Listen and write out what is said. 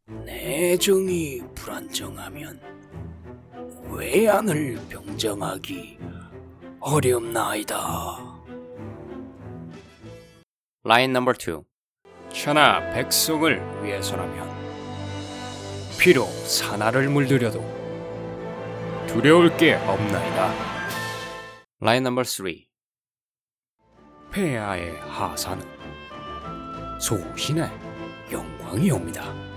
내 정이 불안정하면 외양을 평정하기 어렵나이다. 라인 넘버 2. 천하 백성을 위해서라면 비록 사나를 물들여도 두려울 게 없나이다. 라인 넘버 3. 폐하의 하사는 소신의 영광이옵니다.